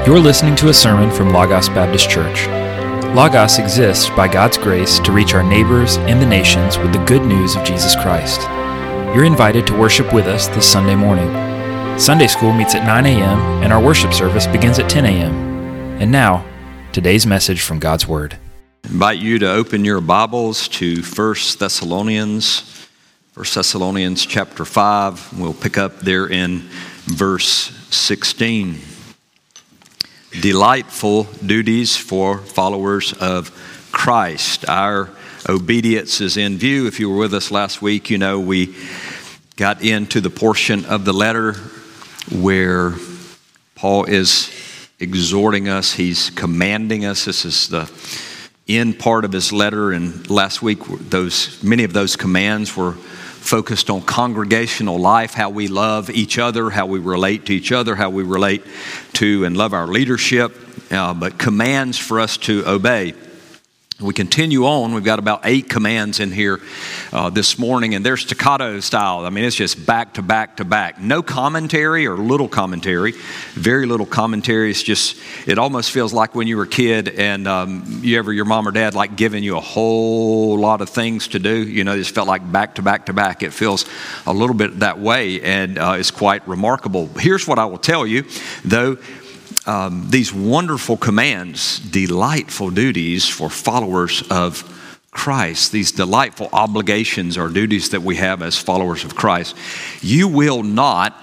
You're listening to a sermon from Logos Baptist Church. Logos exists by God's grace to reach our neighbors and the nations with the good news of Jesus Christ. You're invited to worship with us this Sunday morning. Sunday school meets at 9 a.m. and our worship service begins at 10 a.m. And now, today's message from God's Word. I invite you to open your Bibles to 1 Thessalonians chapter 5. We'll pick up there in verse 16. Delightful duties for followers of Christ. Our obedience is in view. If you were with us last week, you know we got into the portion of the letter where Paul is exhorting us. He's commanding us. This is the end part of his letter. And last week, many of those commands were focused on congregational life, how we love each other, how we relate to each other, how we relate to and love our leadership, but commands for us to obey. We continue on. We've got about 8 commands in here this morning, and they're staccato style. I mean, it's just back to back to back. No commentary or little commentary, very little commentary. It's just, it almost feels like when you were a kid and your mom or dad like giving you a whole lot of things to do. You know, it just felt like back to back to back. It feels a little bit that way, and it's quite remarkable. Here's what I will tell you, though. These wonderful commands, delightful duties for followers of Christ, these delightful obligations or duties that we have as followers of Christ, you will not,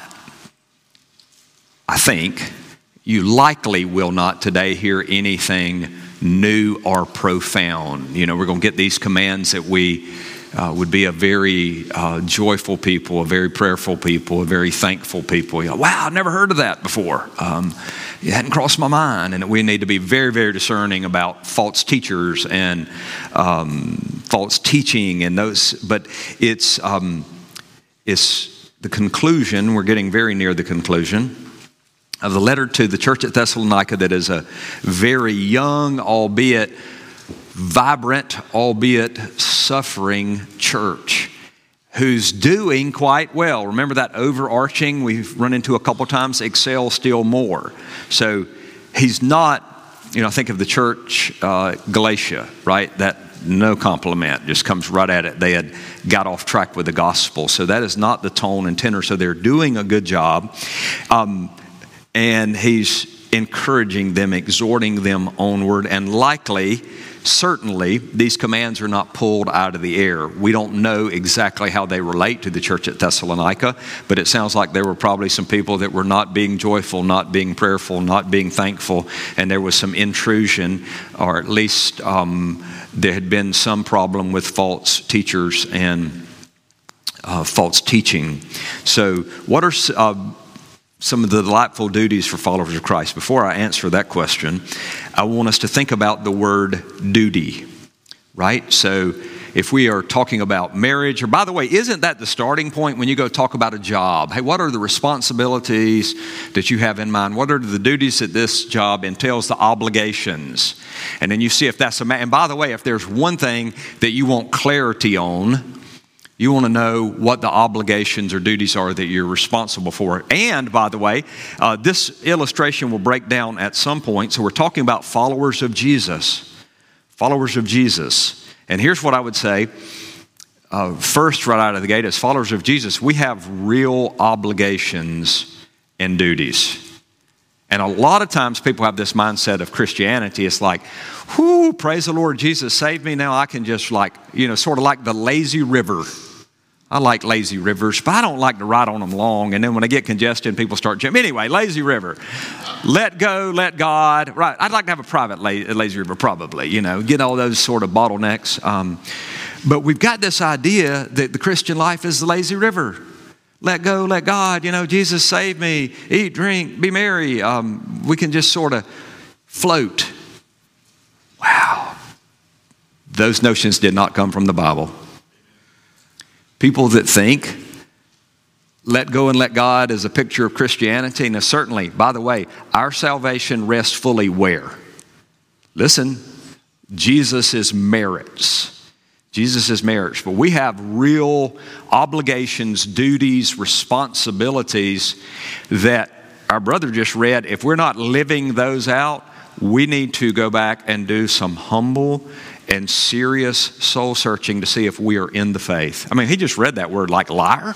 I think, you likely will not today hear anything new or profound. You know, we're going to get these commands that we would be a very joyful people, a very prayerful people, a very thankful people. You know, wow, I've never heard of that before. It hadn't crossed my mind. And we need to be very, very discerning about false teachers and false teaching and those. But it's the conclusion. We're getting very near the conclusion of the letter to the church at Thessalonica, that is a very young, albeit vibrant, albeit suffering church who's doing quite well. Remember that overarching, we've run into a couple times, excel still more. So he's not, think of the church, Galatia, right? That no compliment, just comes right at it. They had got off track with the gospel. So that is not the tone and tenor. So they're doing a good job. And he's encouraging them, exhorting them onward, and certainly, these commands are not pulled out of the air. We don't know exactly how they relate to the church at Thessalonica, but it sounds like there were probably some people that were not being joyful, not being prayerful, not being thankful, and there was some intrusion, or at least there had been some problem with false teachers and false teaching. So what are some of the delightful duties for followers of Christ? Before I answer that question, I want us to think about the word duty, right? So if we are talking about marriage, or by the way, isn't that the starting point when you go talk about a job? Hey, what are the responsibilities that you have in mind? What are the duties that this job entails, the obligations? And then you see if that's and by the way, if there's one thing that you want clarity on, you want to know what the obligations or duties are that you're responsible for. And, by the way, this illustration will break down at some point. So we're talking about followers of Jesus. Followers of Jesus. And here's what I would say. First, right out of the gate, as followers of Jesus, we have real obligations and duties. And a lot of times people have this mindset of Christianity. It's like, whoo, praise the Lord, Jesus saved me. Now I can just sort of like the lazy river. I like lazy rivers, but I don't like to ride on them long. And then when I get congested, people start jumping. Anyway, lazy river. Let go, let God. Right. I'd like to have a private lazy river, probably, get all those sort of bottlenecks. But we've got this idea that the Christian life is the lazy river. Let go, let God. Jesus saved me. Eat, drink, be merry. We can just sort of float. Wow. Those notions did not come from the Bible. People that think let go and let God is a picture of Christianity. Now certainly, by the way, our salvation rests fully where? Listen, Jesus' merits. Jesus' merits. But we have real obligations, duties, responsibilities that our brother just read, if we're not living those out, we need to go back and do some humble and serious soul searching to see if we are in the faith. I mean, he just read that word like liar.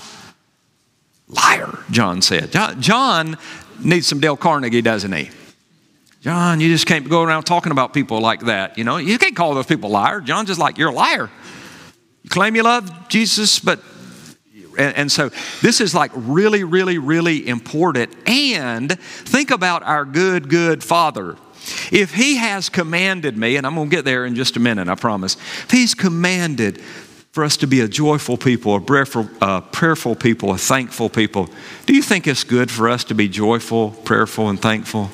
Liar, John said. John needs some Dale Carnegie, doesn't he? John, you just can't go around talking about people like that. You know, you can't call those people liars. John's just like, you're a liar. You claim you love Jesus, but... And so this is like really, really, really important. And think about our good Father. If he has commanded me, and I'm going to get there in just a minute, I promise. If he's commanded for us to be a joyful people, a prayerful people, a thankful people, do you think it's good for us to be joyful, prayerful, and thankful?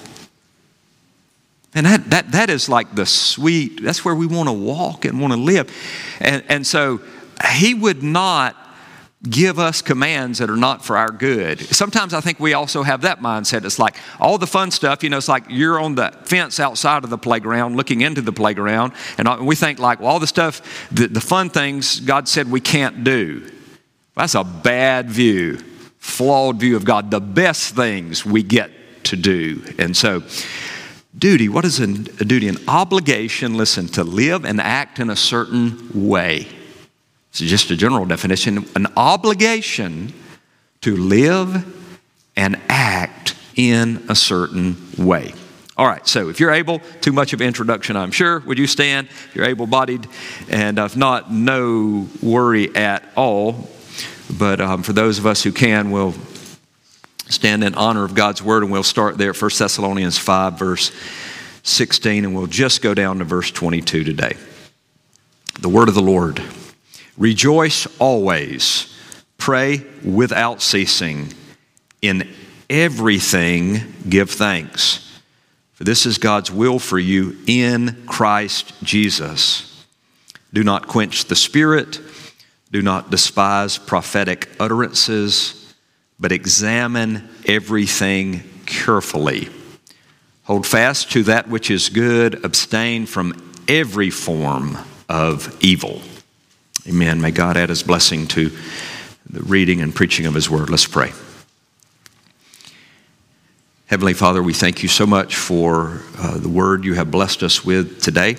And that is like the sweet, that's where we want to walk and want to live. And so he would not give us commands that are not for our good. Sometimes I think we also have that mindset. It's like all the fun stuff, it's like you're on the fence outside of the playground, looking into the playground, and we think like, well, all the stuff, the fun things God said we can't do. That's a bad view, flawed view of God. The best things we get to do. And so, duty, what is a duty? An obligation, listen, to live and act in a certain way. It's just a general definition. An obligation to live and act in a certain way. All right, so if you're able, too much of introduction, I'm sure. Would you stand? If you're able-bodied, and if not, no worry at all. But for those of us who can, we'll stand in honor of God's word, and we'll start there at 1 Thessalonians 5, verse 16, and we'll just go down to verse 22 today. The word of the Lord. Rejoice always, pray without ceasing, in everything give thanks, for this is God's will for you in Christ Jesus. Do not quench the Spirit, do not despise prophetic utterances, but examine everything carefully. Hold fast to that which is good, abstain from every form of evil. Amen. May God add his blessing to the reading and preaching of his word. Let's pray. Heavenly Father, we thank you so much for the word you have blessed us with today.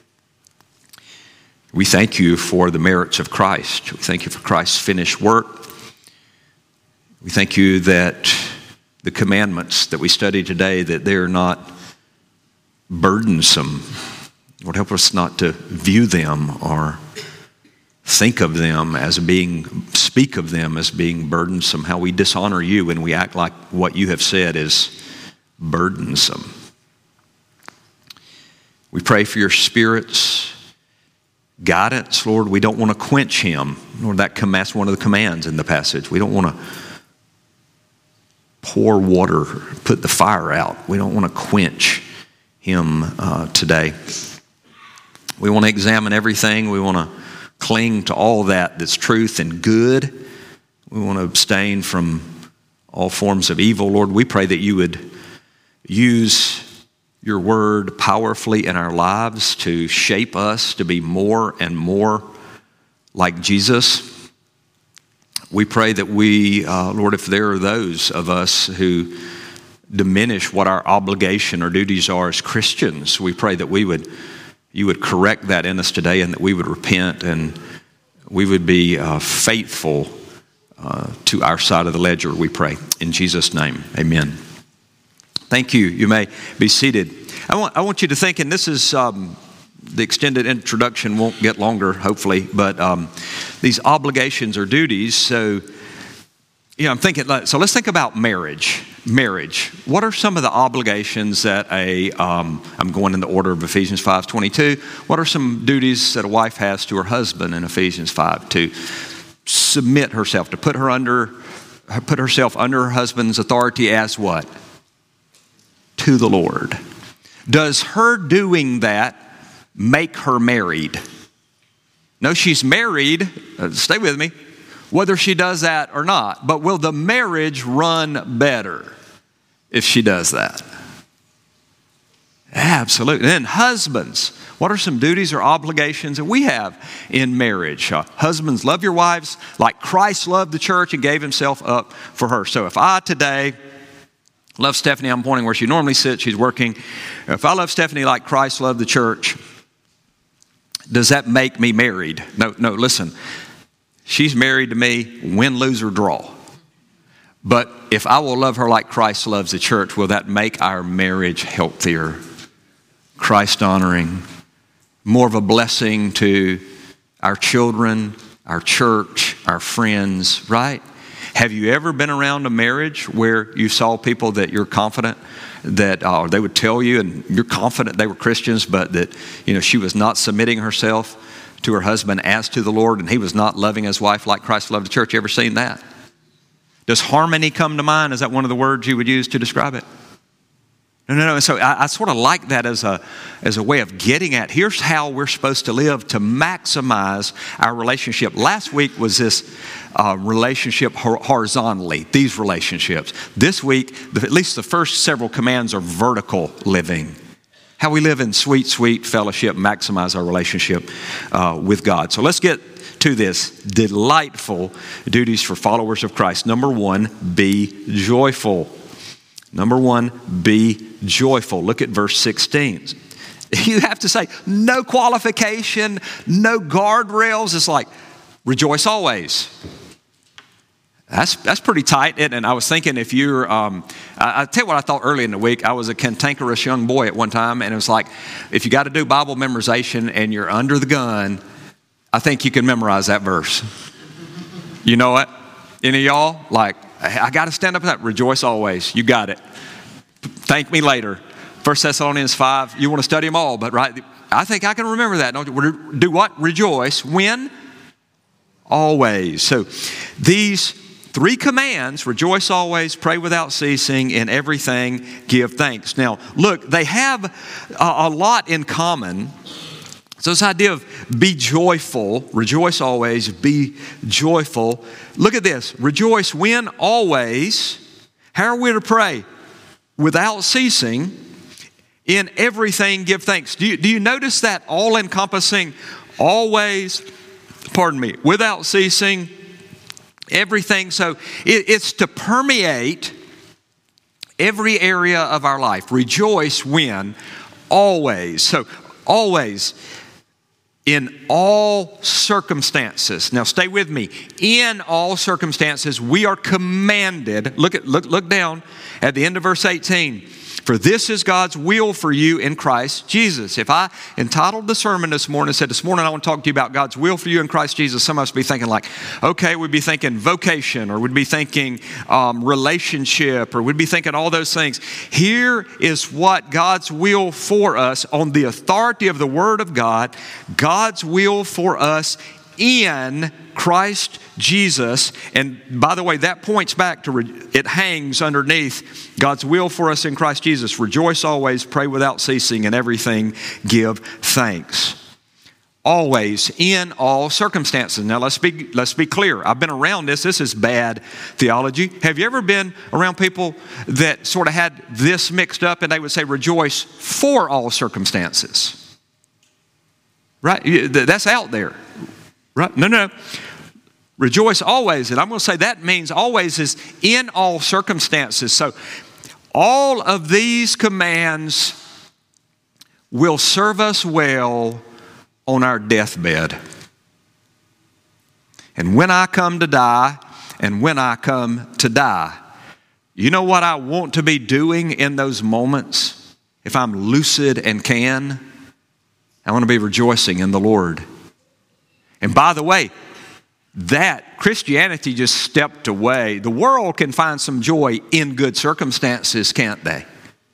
We thank you for the merits of Christ. We thank you for Christ's finished work. We thank you that the commandments that we study today, that they're not burdensome. Lord, help us not to view them or think of them as speak of them as being burdensome, how we dishonor you when we act like what you have said is burdensome. We pray for your Spirit's guidance, Lord. We don't want to quench him. Lord, that's one of the commands in the passage. We don't want to pour water, put the fire out. We don't want to quench him today. We want to examine everything. We want to cling to all that's truth and good. We want to abstain from all forms of evil. Lord, we pray that you would use your word powerfully in our lives to shape us to be more and more like Jesus. We pray that we, Lord, if there are those of us who diminish what our obligation or duties are as Christians, we pray that you would correct that in us today, and that we would repent and we would be faithful to our side of the ledger, we pray. In Jesus' name, amen. Thank you. You may be seated. I want you to think, and this is the extended introduction won't get longer, hopefully, but these obligations or duties. So, I'm thinking, so let's think about marriage. Marriage. What are some of the obligations that I'm going in the order of Ephesians 5:22. What are some duties that a wife has to her husband in Ephesians 5? To submit herself, to put herself under her husband's authority as what? To the Lord. Does her doing that make her married? No, she's married. Stay with me. Whether she does that or not. But will the marriage run better if she does that? Absolutely. And then husbands, what are some duties or obligations that we have in marriage? Husbands, love your wives like Christ loved the church and gave himself up for her. So if I today Love Stephanie. I'm pointing where she normally sits. She's working. If I love Stephanie like Christ loved the church, does that make me married? No, listen. She's married to me, win, lose, or draw. But if I will love her like Christ loves the church, will that make our marriage healthier, Christ-honoring, more of a blessing to our children, our church, our friends, right? Have you ever been around a marriage where you saw people that you're confident that they would tell you, and you're confident they were Christians, but that she was not submitting herself to her husband as to the Lord, and he was not loving his wife like Christ loved the church? You ever seen that? Does harmony come to mind? Is that one of the words you would use to describe it? No. So I sort of like that as a way of getting at, here's how we're supposed to live to maximize our relationship. Last week was this relationship horizontally, these relationships. This week, at least the first several commands are vertical living. How we live in sweet fellowship, maximize our relationship with God. So let's get to this delightful duties for followers of Christ. Number one, be joyful. Number one, be joyful. Look at verse 16. You have to say, no qualification, no guardrails. It's like, rejoice always. That's pretty tight, isn't it? And I was thinking if you're, I tell you what I thought early in the week. I was a cantankerous young boy at one time, and it was like, if you got to do Bible memorization and you're under the gun, I think you can memorize that verse. You know what? Any of y'all? Like, I got to stand up for that. Rejoice always. You got it. Thank me later. 1 Thessalonians 5. You want to study them all, but right? I think I can remember that. Don't you? Do what? Rejoice. When? Always. So these three commands, rejoice always, pray without ceasing, in everything give thanks. Now, look, they have a lot in common. So this idea of be joyful, rejoice always, be joyful. Look at this. Rejoice when? Always. How are we to pray? Without ceasing. In everything give thanks. Do you notice that all-encompassing, always, without ceasing, everything? So it's to permeate every area of our life. Rejoice when? Always. So always. In all circumstances. Now stay with me. In all circumstances, we are commanded. Look down at the end of verse 18. For this is God's will for you in Christ Jesus. If I entitled the sermon this morning and said, this morning I want to talk to you about God's will for you in Christ Jesus, some of us would be thinking like, okay, we'd be thinking vocation, or we'd be thinking relationship, or we'd be thinking all those things. Here is what God's will for us on the authority of the Word of God. God's will for us in Christ Jesus. And by the way, that points back to, it hangs underneath God's will for us in Christ Jesus. Rejoice always, pray without ceasing, and everything give thanks. Always, in all circumstances. Now let's be clear. I've been around this. This is bad theology. Have you ever been around people that sort of had this mixed up, and they would say rejoice for all circumstances? Right? That's out there. Right? No. Rejoice always. And I'm going to say that means always is in all circumstances. So all of these commands will serve us well on our deathbed. And when I come to die, you know what I want to be doing in those moments? If I'm lucid and can, I want to be rejoicing in the Lord. And by the way, that Christianity just stepped away. The world can find some joy in good circumstances, can't they?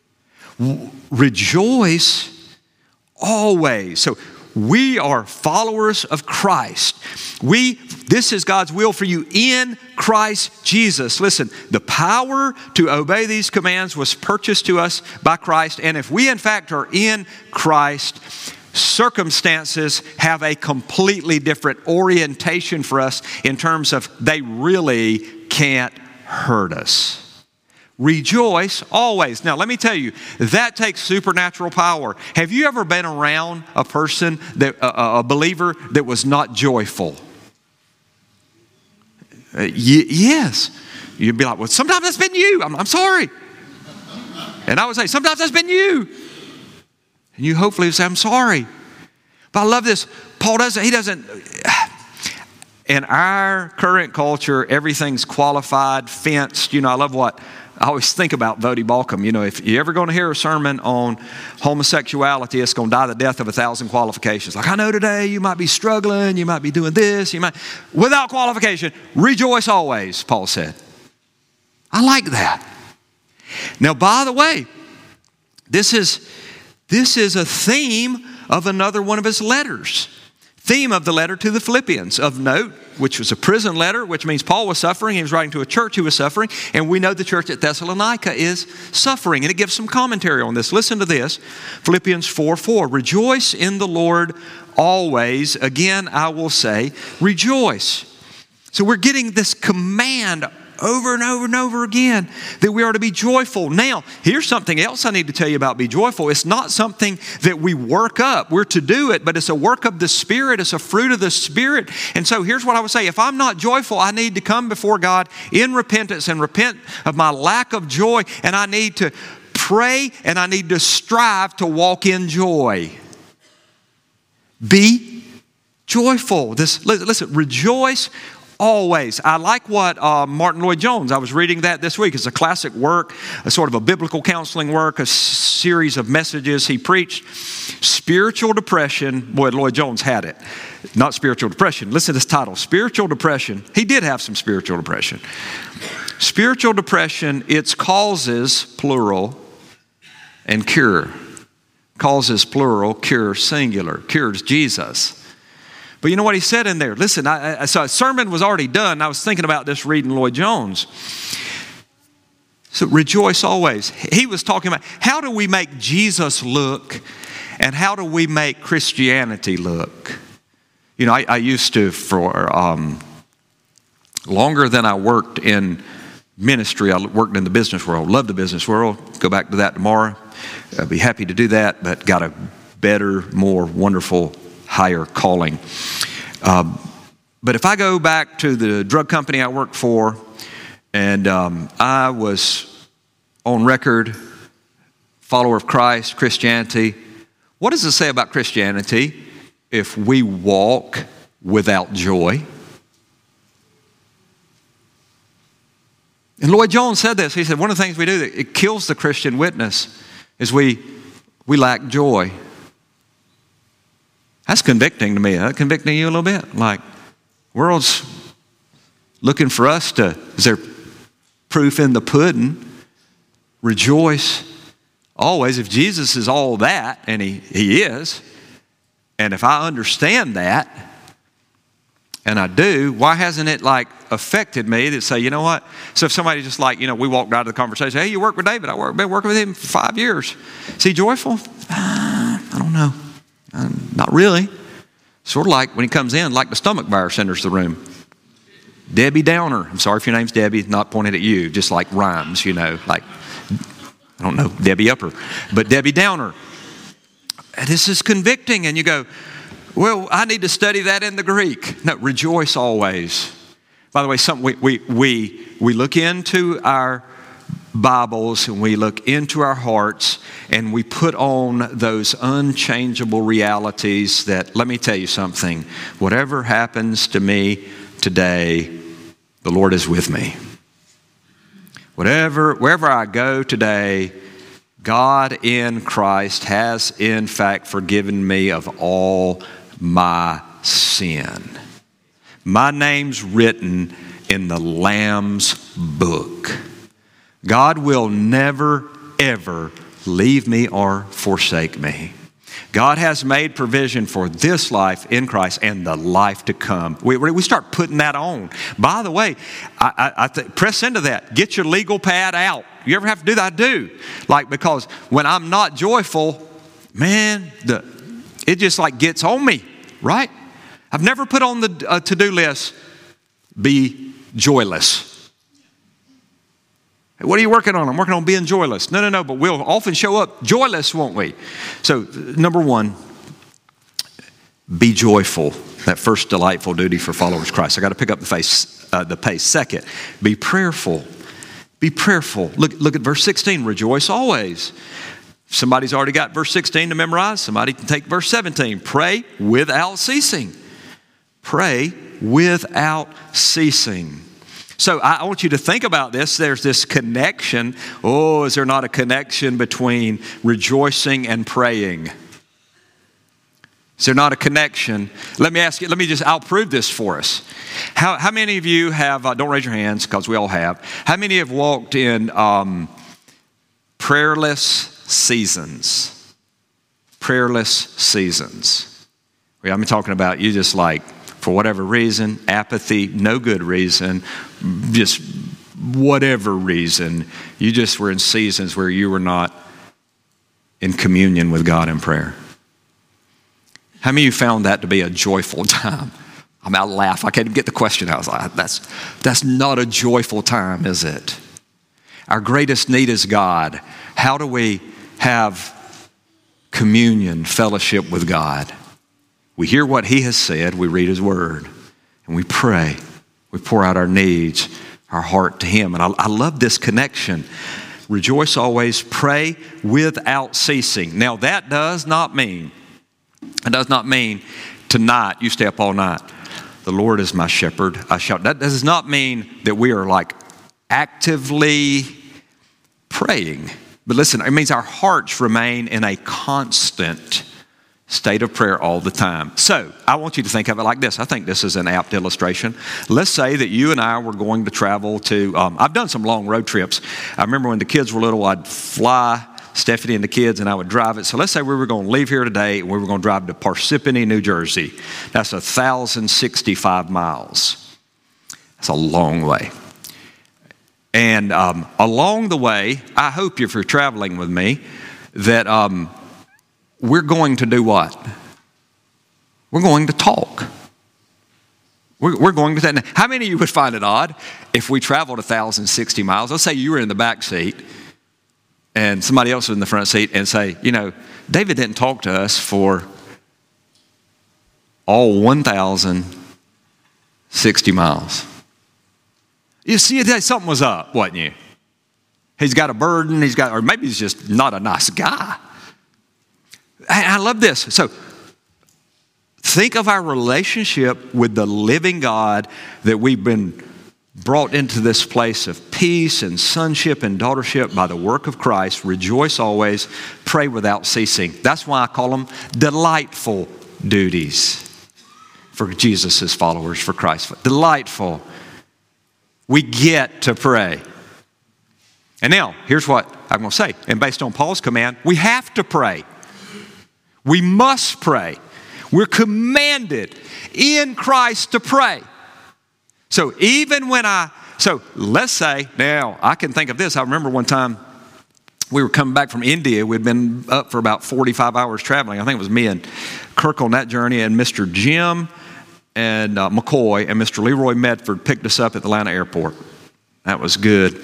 Rejoice always. So we are followers of Christ. This is God's will for you in Christ Jesus. Listen, the power to obey these commands was purchased to us by Christ. And if we in fact are in Christ, circumstances have a completely different orientation for us in terms of they really can't hurt us. Rejoice always. Now, let me tell you, that takes supernatural power. Have you ever been around a person, a believer, that was not joyful? Yes. You'd be like, well, sometimes it's been you. I'm sorry. And I would say, sometimes that's been you. And you hopefully would say, I'm sorry. But I love this. Paul doesn't. In our current culture, everything's qualified, fenced. I love what I always think about Voddie Baucham. If you're ever going to hear a sermon on homosexuality, it's going to die the death of 1,000 qualifications. Like, I know today you might be struggling, you might be doing this, without qualification, rejoice always, Paul said. I like that. Now, by the way, this is a theme of another one of his letters. Theme of the letter to the Philippians, of note, which was a prison letter, which means Paul was suffering. He was writing to a church who was suffering, and we know the church at Thessalonica is suffering. And it gives some commentary on this. Listen to this, Philippians 4:4. Rejoice in the Lord always. Again, I will say, rejoice. So we're getting this command over and over and over again that we are to be joyful. Now, here's something else I need to tell you about be joyful. It's not something that we work up. We're to do it, but it's a work of the Spirit. It's a fruit of the Spirit. And so here's what I would say. If I'm not joyful, I need to come before God in repentance and repent of my lack of joy. And I need to pray and I need to strive to walk in joy. Be joyful. Listen, rejoice always. I like what Martin Lloyd-Jones, I was reading that this week. It's a classic work, a sort of a biblical counseling work, a series of messages he preached. Spiritual depression, boy, Lloyd-Jones had it. Not spiritual depression. Listen to this title, Spiritual Depression. He did have some spiritual depression. Spiritual depression, its causes, plural, and cure. Causes, plural, cure, singular. Cures Jesus. But you know what he said in there? Listen, so a sermon was already done. I was thinking about this reading Lloyd-Jones. So rejoice always. He was talking about how do we make Jesus look and how do we make Christianity look? I used to, for longer than I worked in ministry, I worked in the business world, loved the business world. Go back to that tomorrow. I'd be happy to do that, but got a better, more wonderful, higher calling. But if I go back to the drug company I worked for, and I was on record, follower of Christ, Christianity, what does it say about Christianity if we walk without joy? And Lloyd-Jones said this. He said, one of the things we do that it kills the Christian witness is we lack joy. That's convicting to me. That's convicting you a little bit. Like, world's looking for us to, is there proof in the pudding? Rejoice always. If Jesus is all that, and he is, and if I understand that, and I do, why hasn't it affected me to say, you know what? So if somebody just we walked out of the conversation, hey, you work with David. I've been working with him for 5 years. Is he joyful? I don't know. Not really. Sort of like when he comes in, like the stomach virus enters the room. Debbie Downer. I'm sorry if your name's Debbie, not pointed at you, just like rhymes, like, I don't know, Debbie Upper, but Debbie Downer. This is convicting, and you go, well, I need to study that in the Greek. No, rejoice always. By the way, we look into our Bibles and we look into our hearts and we put on those unchangeable realities that, let me tell you something, whatever happens to me today, the Lord is with me. Wherever I go today, God in Christ has in fact forgiven me of all my sin. My name's written in the Lamb's book. God will never, ever leave me or forsake me. God has made provision for this life in Christ and the life to come. We start putting that on. By the way, I press into that. Get your legal pad out. You ever have to do that? I do. Because when I'm not joyful, man, it just gets on me, right? I've never put on the to-do list, be joyless. What are you working on? I'm working on being joyless. No, but we'll often show up joyless, won't we? So, number one, be joyful. That first delightful duty for followers of Christ. I got to pick up the pace. Second, be prayerful. Be prayerful. Look at verse 16. Rejoice always. If somebody's already got verse 16 to memorize, somebody can take verse 17. Pray without ceasing. Pray without ceasing. So I want you to think about this. There's this connection. Oh, is there not a connection between rejoicing and praying? Is there not a connection? Let me ask you, I'll prove this for us. How many of you have, don't raise your hands because we all have, how many have walked in prayerless seasons? Prayerless seasons. I'm talking about you just like, for whatever reason, apathy, no good reason, just whatever reason, you just were in seasons where you were not in communion with God in prayer. How many of you found that to be a joyful time? I laugh. I can't even get the question out. I was like, that's not a joyful time, is it? Our greatest need is God. How do we have communion, fellowship with God? We hear what He has said, we read His Word, and we pray. We pour out our needs, our heart to Him. And I love this connection. Rejoice always, pray without ceasing. Now that does not mean tonight you stay up all night. The Lord is my shepherd, I shall. That does not mean that we are like actively praying. But listen, it means our hearts remain in a constant state of prayer all the time. So I want you to think of it like this. I think this is an apt illustration. Let's say that you and I were going to travel to, I've done some long road trips. I remember when the kids were little, I'd fly Stephanie and the kids and I would drive it. So let's say we were going to leave here today and we were going to drive to Parsippany, New Jersey. That's 1,065 miles. That's a long way. And along the way, I hope if you're traveling with me, that we're going to do what? We're going to talk. We're going to. How many of you would find it odd if we traveled 1,060 miles? Let's say you were in the back seat and somebody else was in the front seat and say, David didn't talk to us for all 1,060 miles. You see, something was up, wasn't you? He's got a burden, or maybe he's just not a nice guy. I love this. So think of our relationship with the living God, that we've been brought into this place of peace and sonship and daughtership by the work of Christ. Rejoice always, pray without ceasing. That's why I call them delightful duties for Jesus' followers, for Christ. Delightful. We get to pray. And now, here's what I'm going to say. And based on Paul's command, we have to pray. We must pray. We're commanded in Christ to pray. So let's say, now I can think of this. I remember one time we were coming back from India. We'd been up for about 45 hours traveling. I think it was me and Kirk on that journey, and Mr. Jim and McCoy and Mr. Leroy Medford picked us up at the Atlanta airport. That was good.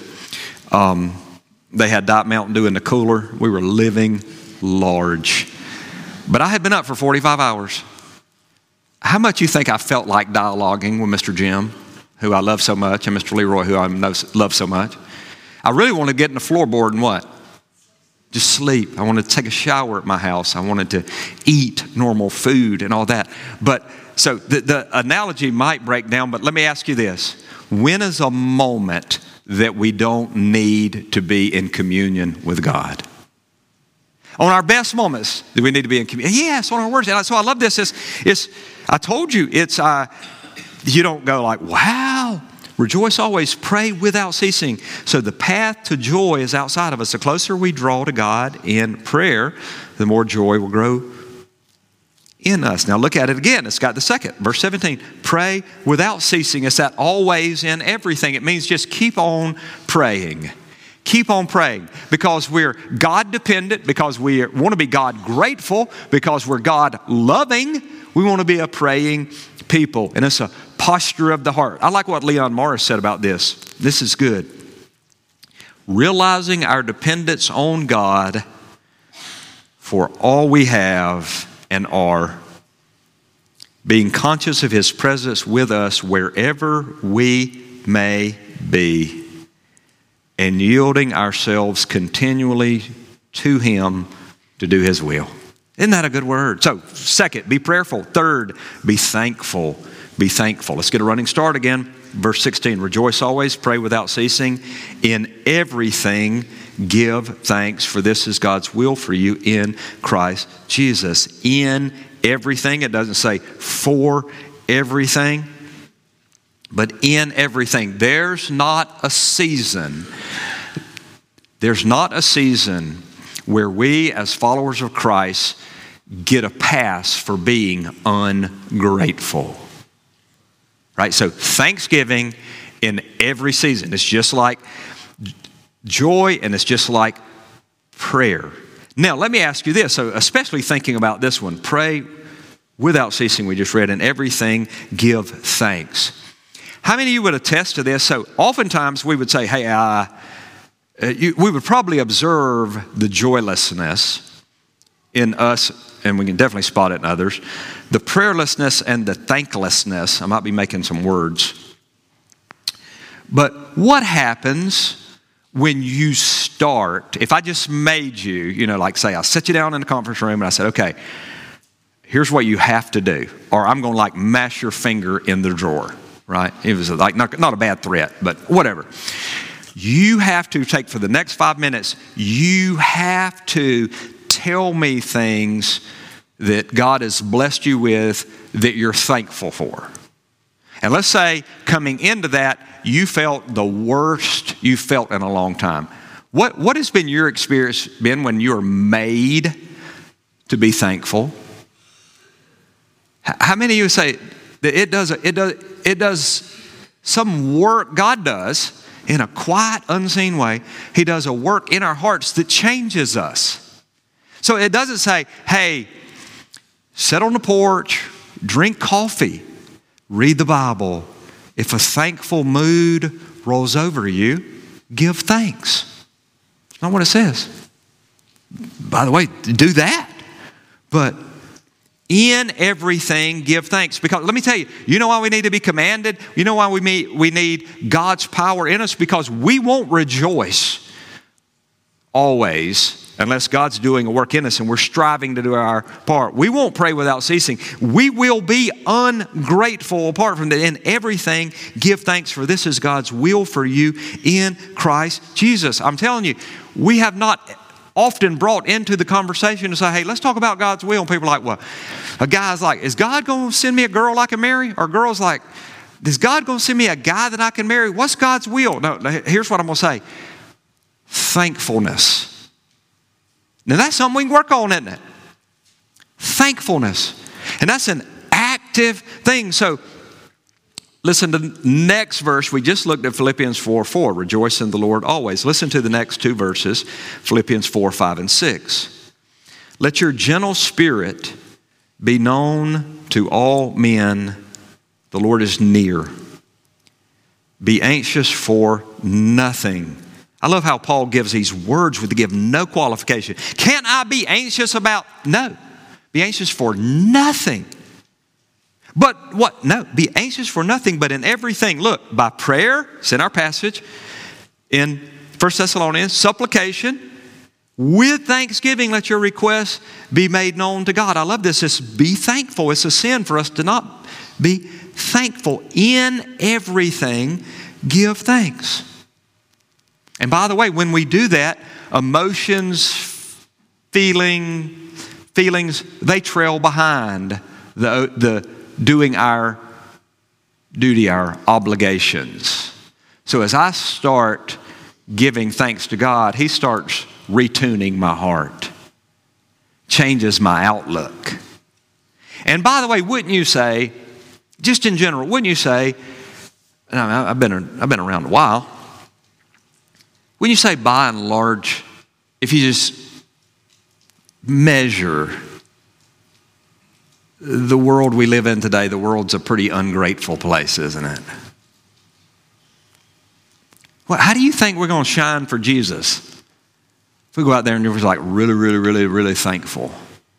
They had Diet Mountain Dew in the cooler. We were living large. But I had been up for 45 hours. How much you think I felt like dialoguing with Mr. Jim, who I love so much, and Mr. Leroy, who I love so much? I really wanted to get in the floorboard and what? Just sleep. I wanted to take a shower at my house. I wanted to eat normal food and all that. But so the analogy might break down, but let me ask you this. When is a moment that we don't need to be in communion with God? On our best moments, do we need to be in communion? Yes, on our worst. And so I love this. I told you, you don't go like, wow. Rejoice always, pray without ceasing. So the path to joy is outside of us. The closer we draw to God in prayer, the more joy will grow in us. Now look at it again. It's got the second, verse 17. Pray without ceasing. It's that always in everything. It means just keep on praying. Keep on praying, because we're God dependent, because we want to be God grateful, because we're God loving. We want to be a praying people, and it's a posture of the heart. I like what Leon Morris said about this. This is good. Realizing our dependence on God for all we have and are, being conscious of His presence with us wherever we may be, and yielding ourselves continually to Him to do His will. Isn't that a good word? So, second, be prayerful. Third, be thankful. Be thankful. Let's get a running start again. Verse 16, rejoice always, pray without ceasing. In everything, give thanks, for this is God's will for you in Christ Jesus. In everything, it doesn't say for everything, but in everything. There's not a season where we as followers of Christ get a pass for being ungrateful. Right? So thanksgiving in every season. It's just like joy and it's just like prayer. Now, let me ask you this. So especially thinking about this one. Pray without ceasing, we just read. In everything, give thanks. How many of you would attest to this? So oftentimes we would say, hey, we would probably observe the joylessness in us, and we can definitely spot it in others, the prayerlessness and the thanklessness. I might be making some words. But what happens when you start, if I just made you, like say I set you down in the conference room and I said, okay, here's what you have to do, or I'm going to mash your finger in the drawer, right? It was not a bad threat, but whatever. You have to take, for the next 5 minutes, you have to tell me things that God has blessed you with that you're thankful for. And let's say coming into that, you felt the worst you felt in a long time. What has been your experience been when you're made to be thankful? How many of you say that it does some work God does in a quiet, unseen way? He does a work in our hearts that changes us. So it doesn't say, hey, sit on the porch, drink coffee, read the Bible. If a thankful mood rolls over you, give thanks. That's not what it says. By the way, do that. But in everything, give thanks. Because let me tell you, you know why we need to be commanded? You know why we need God's power in us? Because we won't rejoice always unless God's doing a work in us and we're striving to do our part. We won't pray without ceasing. We will be ungrateful apart from that. In everything, give thanks, for this is God's will for you in Christ Jesus. I'm telling you, we have not often brought into the conversation to say, hey, let's talk about God's will. And people are like, well, a guy's like, is God going to send me a girl I can marry? Or a girl's like, is God going to send me a guy that I can marry? What's God's will? No, here's what I'm going to say. Thankfulness. Now that's something we can work on, isn't it? Thankfulness. And that's an active thing. So listen to the next verse. We just looked at Philippians 4:4. Rejoice in the Lord always. Listen to the next two verses. Philippians 4:5 and 6. Let your gentle spirit be known to all men. The Lord is near. Be anxious for nothing. I love how Paul gives these words with to give no qualification. Can't I be anxious about? No. Be anxious for nothing. But what? No. Be anxious for nothing, but in everything. Look, by prayer, it's in our passage, in 1 Thessalonians, supplication, with thanksgiving, let your requests be made known to God. I love this. It's be thankful. It's a sin for us to not be thankful. In everything, give thanks. And by the way, when we do that, emotions, feelings, they trail behind the doing our duty, our obligations. So as I start giving thanks to God, He starts retuning my heart, changes my outlook. And by the way, wouldn't you say, just in general, wouldn't you say, and I've been around a while, wouldn't you say by and large, if you just measure the world we live in today, the world's a pretty ungrateful place, isn't it? Well, how do you think we're going to shine for Jesus? If we go out there and we're like really, really, really, really thankful.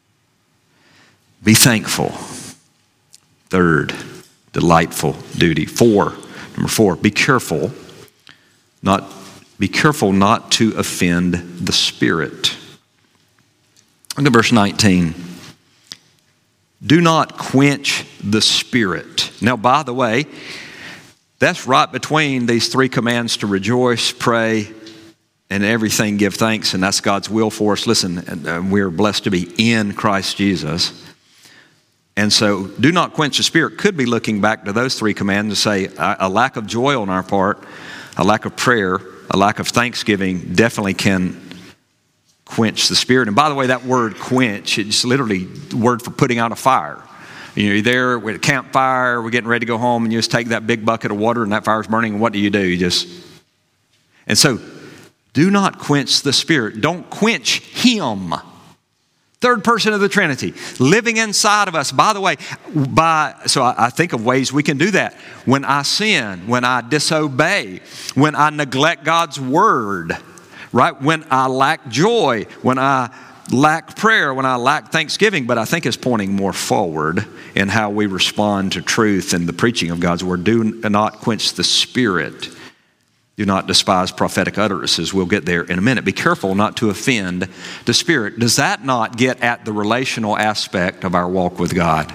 Be thankful. Third, delightful duty. Number four, be careful not Be careful not to offend the Spirit. Look at verse 19. Do not quench the Spirit. Now, by the way, that's right between these three commands to rejoice, pray, and everything give thanks, and that's God's will for us. Listen, we're blessed to be in Christ Jesus. And so, do not quench the Spirit could be looking back to those three commands and say a lack of joy on our part, a lack of prayer, a lack of thanksgiving definitely can quench the Spirit. And by the way, that word quench, it's literally the word for putting out a fire. You're there with a campfire, we're getting ready to go home, and you just take that big bucket of water and that fire's burning, and what do? And so, do not quench the Spirit. Don't quench Him. Third person of the Trinity, living inside of us. By the way, so I think of ways we can do that. When I sin, when I disobey, when I neglect God's word, right? When I lack joy, when I lack prayer, when I lack thanksgiving. But I think it's pointing more forward in how we respond to truth and the preaching of God's word. Do not quench the Spirit. Do not despise prophetic utterances. We'll get there in a minute. Be careful not to offend the Spirit. Does that not get at the relational aspect of our walk with God?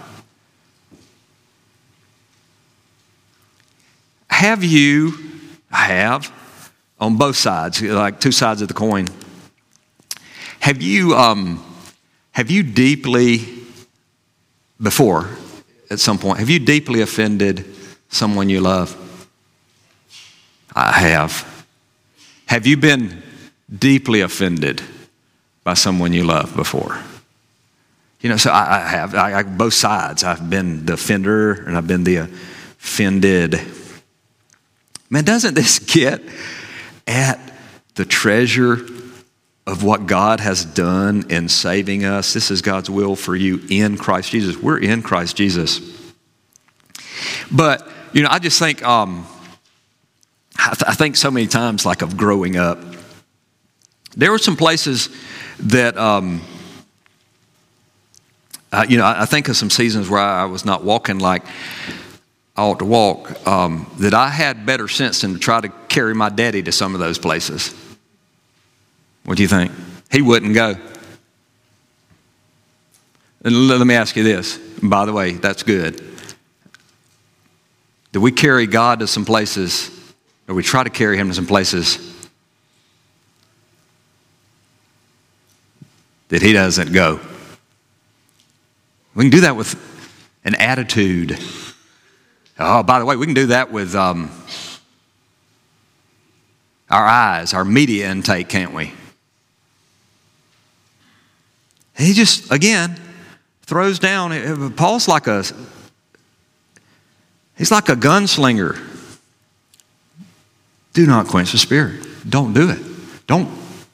I have, on both sides, like two sides of the coin. Have you deeply, before, at some point, have you deeply offended someone you love? I have. Have you been deeply offended by someone you love before? So I have. Both sides. I've been the offender and I've been the offended. Man, doesn't this get at the treasure of what God has done in saving us? This is God's will for you in Christ Jesus. We're in Christ Jesus. But, I just think, I think so many times, like of growing up, there were some places that, I think of some seasons where I was not walking like I ought to walk, that I had better sense than to try to carry my daddy to some of those places. What do you think? He wouldn't go. And let me ask you this. By the way, that's good. Do we carry God to some places, or we try to carry Him to some places that He doesn't go? We can do that with an attitude. Oh, by the way, we can do that with our eyes, our media intake, can't we? He just, again, throws down. Paul's he's like a gunslinger. Do not quench the Spirit. Don't do it. Don't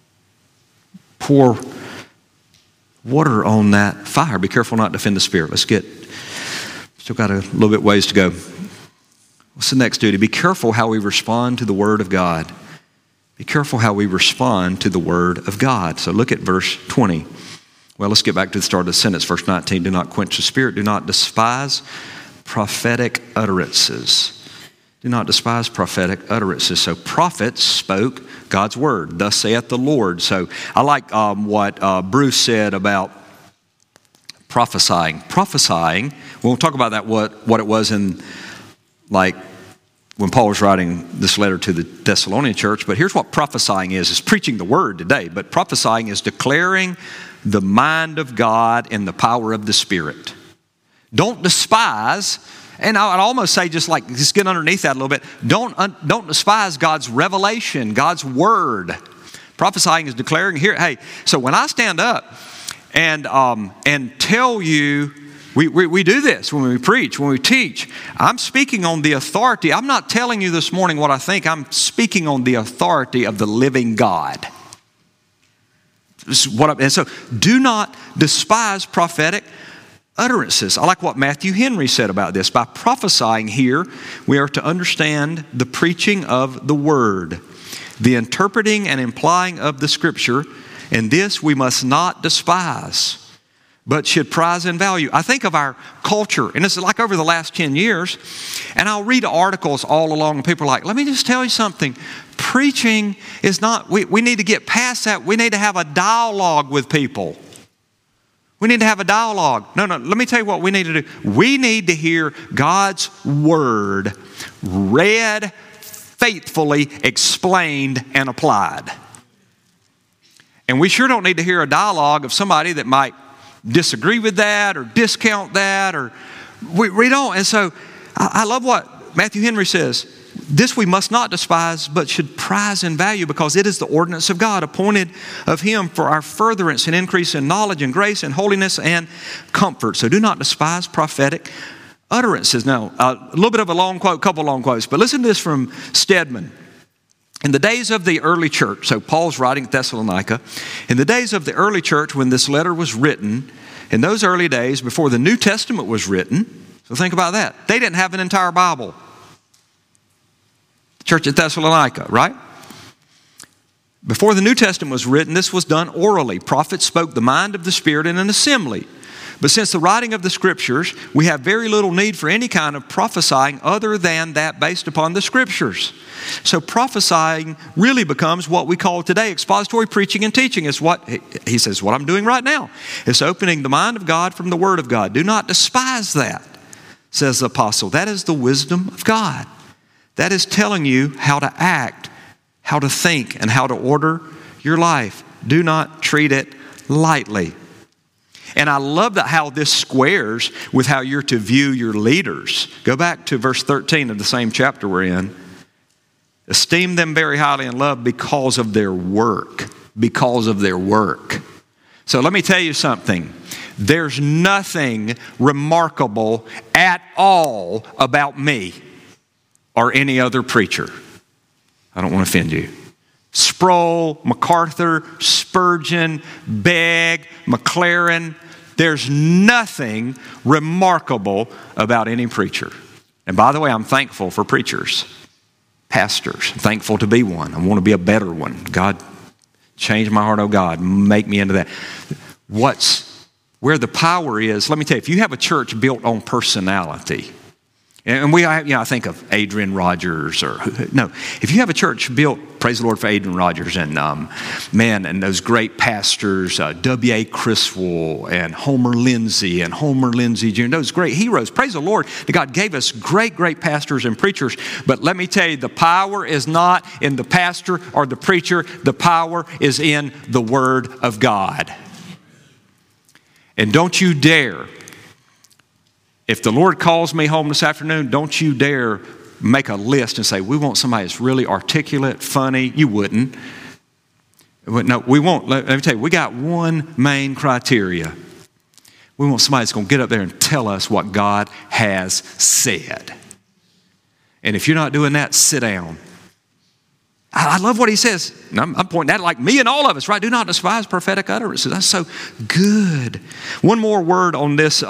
pour water on that fire. Be careful not to offend the Spirit. Still got a little bit ways to go. What's the next duty? Be careful how we respond to the Word of God. Be careful how we respond to the Word of God. So look at verse 20. Well, let's get back to the start of the sentence. Verse 19, do not quench the Spirit. Do not despise prophetic utterances. Do not despise prophetic utterances. So prophets spoke God's word. Thus saith the Lord. So I like what Bruce said about prophesying. Prophesying, we'll talk about that, what it was in, like, when Paul was writing this letter to the Thessalonian church. But here's what prophesying is. It's preaching the word today. But prophesying is declaring the mind of God and the power of the Spirit. Don't despise, and I'd almost say just get underneath that a little bit. Don't despise God's revelation, God's word. Prophesying is declaring here. Hey, so when I stand up and tell you, we do this when we preach, when we teach. I'm speaking on the authority. I'm not telling you this morning what I think. I'm speaking on the authority of the living God. And so do not despise prophetic utterances. I like what Matthew Henry said about this. By prophesying here, we are to understand the preaching of the word, the interpreting and implying of the scripture, and this we must not despise. but should prize and value. I think of our culture, and this is like over the last 10 years, and I'll read articles all along, and people are like, let me just tell you something. Preaching is not, we need to get past that. We need to have a dialogue with people. We need to have a dialogue. No, let me tell you what we need to do. We need to hear God's Word read, faithfully explained, and applied. And we sure don't need to hear a dialogue of somebody that might disagree with that or discount that, or we don't. And so I love what Matthew Henry says. This we must not despise, but should prize and value, because it is the ordinance of God, appointed of Him for our furtherance and increase in knowledge and grace and holiness and comfort. So do not despise prophetic utterances. Now, a little bit of a long quote, couple long quotes, but listen to this from Stedman. In the days of the early church, so Paul's writing at Thessalonica, in the days of the early church when this letter was written, in those early days before the New Testament was written, so think about that, they didn't have an entire Bible. The church at Thessalonica, right? Before the New Testament was written, this was done orally. Prophets spoke the mind of the Spirit in an assembly. But since the writing of the Scriptures, we have very little need for any kind of prophesying other than that based upon the Scriptures. So prophesying really becomes what we call today expository preaching and teaching. Is what he says, what I'm doing right now. It's opening the mind of God from the Word of God. Do not despise that, says the apostle. That is the wisdom of God. That is telling you how to act, how to think, and how to order your life. Do not treat it lightly. And I love that how this squares with how you're to view your leaders. Go back to verse 13 of the same chapter we're in. Esteem them very highly in love because of their work. Because of their work. So let me tell you something. There's nothing remarkable at all about me or any other preacher. I don't want to offend you. Sproul, MacArthur, Spurgeon, Begg, McLaren. There's nothing remarkable about any preacher. And by the way, I'm thankful for preachers, pastors. I'm thankful to be one. I want to be a better one. God, change my heart, oh God, make me into that. Where the power is, let me tell you, if you have a church built on personality, and I think of Adrian Rogers if you have a church built, praise the Lord for Adrian Rogers and and those great pastors, W.A. Criswell and Homer Lindsay Jr., those great heroes. Praise the Lord that God gave us great pastors and preachers. But let me tell you, the power is not in the pastor or the preacher. The power is in the Word of God. And don't you dare, if the Lord calls me home this afternoon, don't you dare make a list and say, we want somebody that's really articulate, funny. You wouldn't. No, we won't. Let me tell you, we got one main criteria. We want somebody that's going to get up there and tell us what God has said. And if you're not doing that, sit down. I love what he says. And I'm pointing at it like me and all of us, right? Do not despise prophetic utterances. That's so good. One more word on this.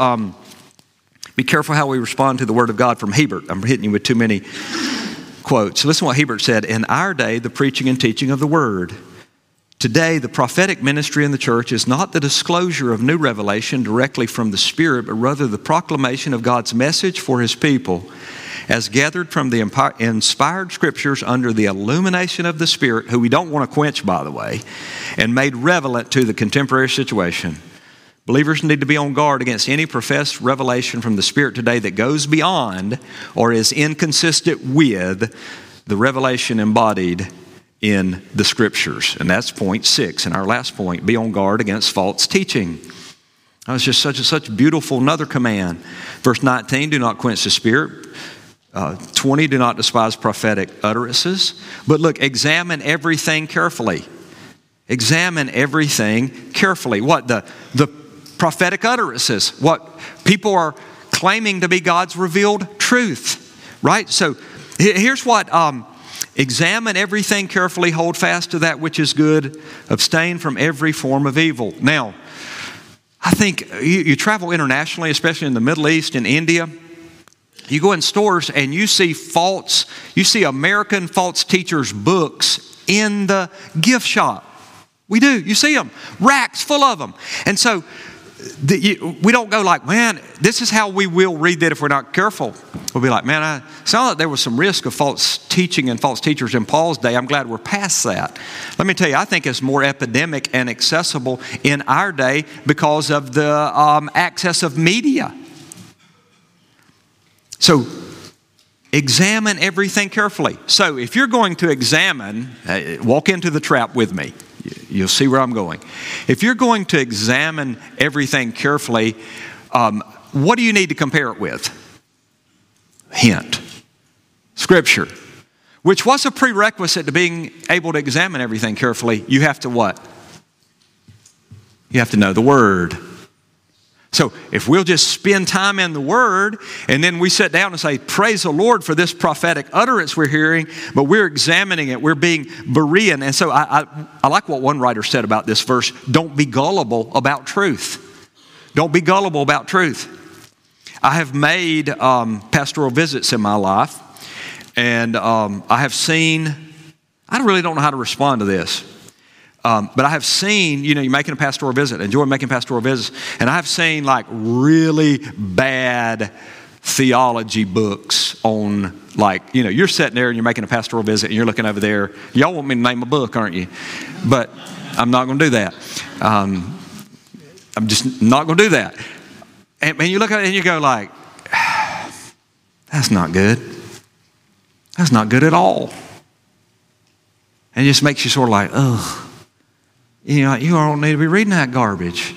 Be careful how we respond to the Word of God from Hebert. I'm hitting you with too many quotes. Listen to what Hebert said. In our day, the preaching and teaching of the Word. Today, the prophetic ministry in the church is not the disclosure of new revelation directly from the Spirit, but rather the proclamation of God's message for His people as gathered from the inspired Scriptures under the illumination of the Spirit, who we don't want to quench, by the way, and made relevant to the contemporary situation. Believers need to be on guard against any professed revelation from the Spirit today that goes beyond or is inconsistent with the revelation embodied in the Scriptures. And that's point 6. And our last point, be on guard against false teaching. That's just such beautiful another command. Verse 19, do not quench the Spirit. 20, do not despise prophetic utterances. But look, examine everything carefully. Examine everything carefully. What? The prophetic utterances, what people are claiming to be God's revealed truth, right? So here's what, examine everything carefully, hold fast to that which is good, abstain from every form of evil. Now, I think you travel internationally, especially in the Middle East and India, you go in stores and you see American false teachers' books in the gift shop. We do. You see them. Racks full of them. And so we don't go like, man, this is how we will read that if we're not careful. We'll be like, man, I saw that there was some risk of false teaching and false teachers in Paul's day. I'm glad we're past that. Let me tell you, I think it's more epidemic and accessible in our day because of the access of media. So examine everything carefully. So if you're going to examine, walk into the trap with me. You'll see where I'm going. If you're going to examine everything carefully, what do you need to compare it with? Hint. Scripture. Which was a prerequisite to being able to examine everything carefully. You have to what? You have to know the Word. So if we'll just spend time in the Word and then we sit down and say, praise the Lord for this prophetic utterance we're hearing, but we're examining it, we're being Berean. And so I like what one writer said about this verse, don't be gullible about truth. Don't be gullible about truth. I have made pastoral visits in my life, and I have seen, I really don't know how to respond to this. But I have seen, you're making a pastoral visit, enjoy making pastoral visits, and I've seen like really bad theology books on you're sitting there and you're making a pastoral visit and you're looking over there. Y'all want me to name a book, aren't you? But I'm not going to do that. I'm just not going to do that. And you look at it and you go like, that's not good. That's not good at all. And it just makes you sort of like, ugh. You don't need to be reading that garbage.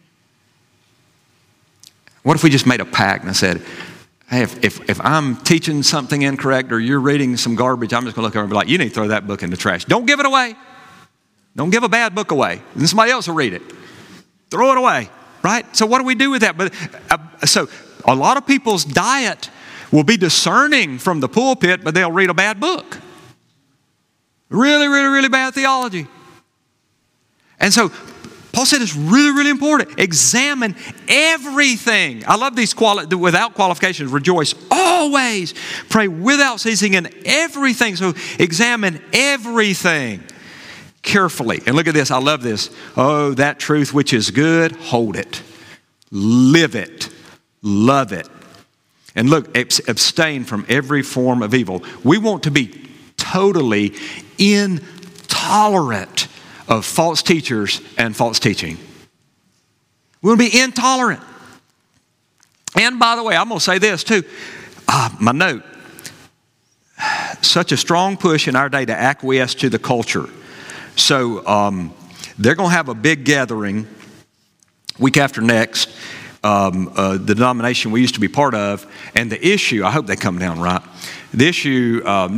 What if we just made a pact and I said, hey, if I'm teaching something incorrect or you're reading some garbage, I'm just going to look over and be like, you need to throw that book in the trash. Don't give it away. Don't give a bad book away. And somebody else will read it. Throw it away, right? So what do we do with that? But so a lot of people's diet will be discerning from the pulpit, but they'll read a bad book. Really, really, really bad theology. And so Paul said it's really, really important. Examine everything. I love these without qualifications. Rejoice always. Pray without ceasing in everything. So examine everything carefully. And look at this. I love this. Oh, that truth which is good, hold it. Live it. Love it. And look, abstain from every form of evil. We want to be totally intolerant of false teachers and false teaching. We want to be intolerant. And by the way, I'm going to say this too. My note. Such a strong push in our day to acquiesce to the culture. So they're going to have a big gathering week after next. The denomination we used to be part of. And the issue, I hope they come down right. The issue,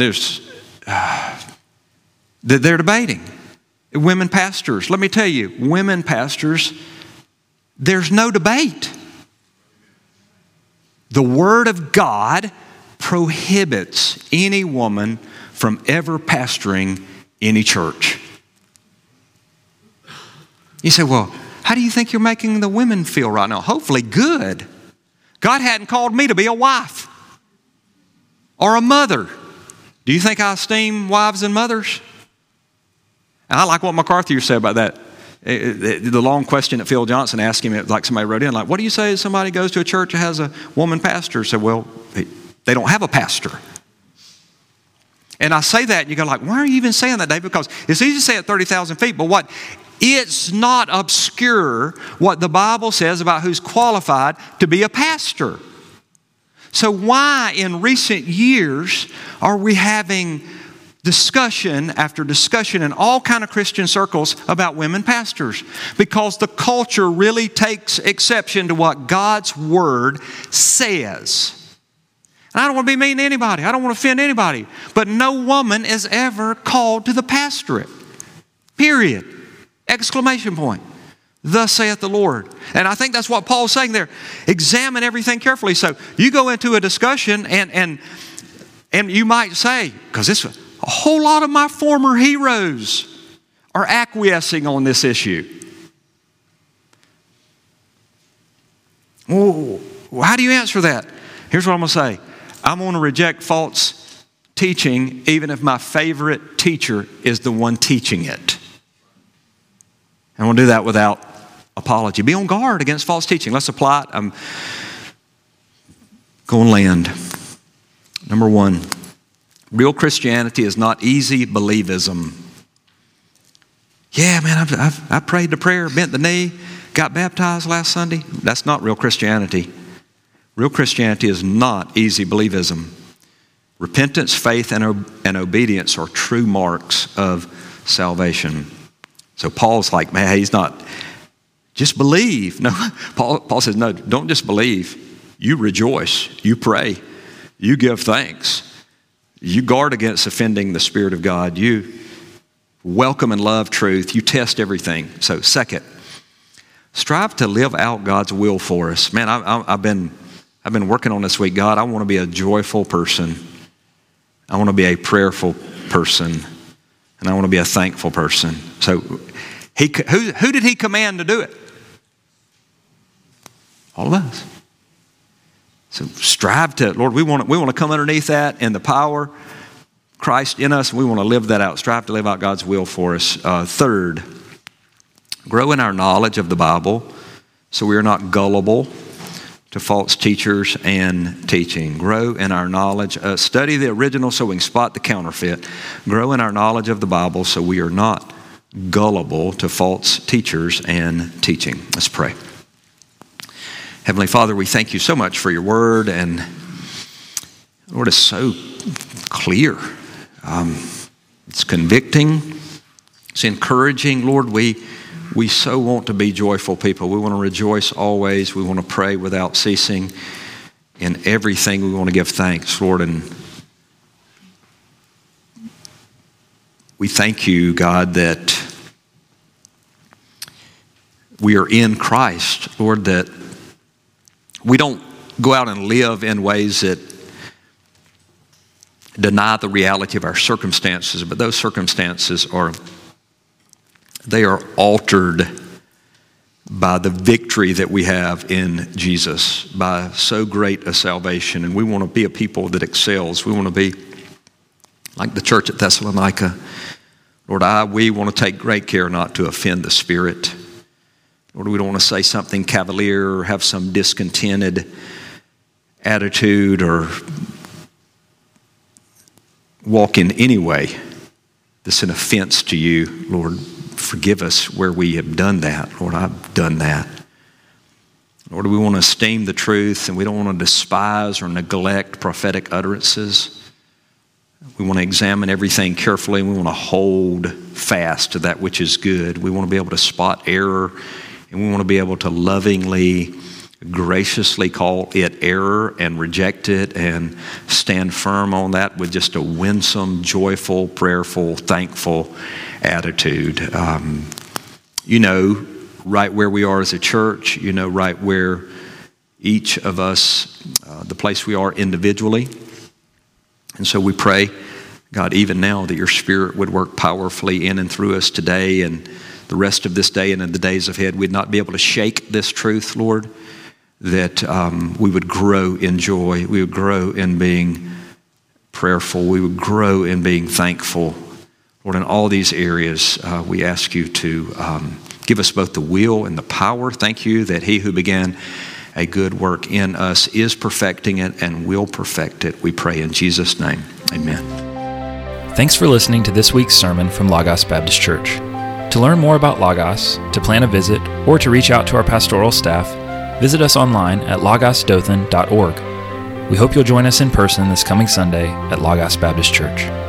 they're debating. Women pastors. Let me tell you, women pastors, there's no debate. The Word of God prohibits any woman from ever pastoring any church. You say, well, how do you think you're making the women feel right now? Hopefully good. God hadn't called me to be a wife or a mother. Do you think I esteem wives and mothers? And I like what MacArthur said about that. The long question that Phil Johnson asked him, like somebody wrote in, like, what do you say if somebody goes to a church that has a woman pastor? So, well, they don't have a pastor. And I say that, and you go like, why are you even saying that, Dave? Because it's easy to say at 30,000 feet, but what? It's not obscure what the Bible says about who's qualified to be a pastor. So why in recent years are we having discussion after discussion in all kind of Christian circles about women pastors? Because the culture really takes exception to what God's Word says. And I don't want to be mean to anybody. I don't want to offend anybody. But no woman is ever called to the pastorate. Period. Exclamation point. Thus saith the Lord. And I think that's what Paul's saying there. Examine everything carefully. So you go into a discussion and you might say, because this a whole lot of my former heroes are acquiescing on this issue. Well, how do you answer that? Here's what I'm going to say. I'm going to reject false teaching even if my favorite teacher is the one teaching it. I'm going to do that without apology. Be on guard against false teaching. Let's apply it. I'm going to land. Number one, real Christianity is not easy believism. Yeah, man, I prayed the prayer, bent the knee, got baptized last Sunday. That's not real Christianity. Real Christianity is not easy believism. Repentance, faith, and obedience are true marks of salvation. So Paul's like, man, he's not, just believe. No, Paul says, no, don't just believe. You rejoice. You pray. You give thanks. You guard against offending the Spirit of God. You welcome and love truth. You test everything. So second, strive to live out God's will for us. Man, I've been working on this week. God, I want to be a joyful person. I want to be a prayerful person. And I want to be a thankful person. So who did he command to do it? All of us. So strive to, Lord, we want to come underneath that and the power Christ in us. We want to live that out. Strive to live out God's will for us. Third, grow in our knowledge of the Bible so we are not gullible to false teachers and teaching. Grow in our knowledge. Study the original so we can spot the counterfeit. Grow in our knowledge of the Bible so we are not gullible to false teachers and teaching. Let's pray. Heavenly Father, we thank you so much for your word, and Lord, it's so clear. It's convicting. It's encouraging. Lord, we so want to be joyful people. We want to rejoice always. We want to pray without ceasing. In everything, we want to give thanks, Lord. And we thank you, God, that we are in Christ, Lord, that we don't go out and live in ways that deny the reality of our circumstances, but those circumstances are altered by the victory that we have in Jesus, by so great a salvation. And we want to be a people that excels. We want to be like the church at Thessalonica. Lord, we want to take great care not to offend the Spirit. Lord, we don't want to say something cavalier or have some discontented attitude or walk in any way that's an offense to you. Lord, forgive us where we have done that. Lord, I've done that. Lord, we want to esteem the truth, and we don't want to despise or neglect prophetic utterances. We want to examine everything carefully, and we want to hold fast to that which is good. We want to be able to spot error, and we want to be able to lovingly, graciously call it error and reject it and stand firm on that with just a winsome, joyful, prayerful, thankful attitude. You know right where we are as a church. You know right where each of us, the place we are individually. And so we pray, God, even now that your Spirit would work powerfully in and through us today and the rest of this day and in the days ahead. We'd not be able to shake this truth, Lord, that we would grow in joy. We would grow in being prayerful. We would grow in being thankful. Lord, in all these areas, we ask you to give us both the will and the power. Thank you that he who began a good work in us is perfecting it and will perfect it. We pray in Jesus' name. Amen. Thanks for listening to this week's sermon from Logos Baptist Church. To learn more about Logos, to plan a visit, or to reach out to our pastoral staff, visit us online at logosdothan.org. We hope you'll join us in person this coming Sunday at Logos Baptist Church.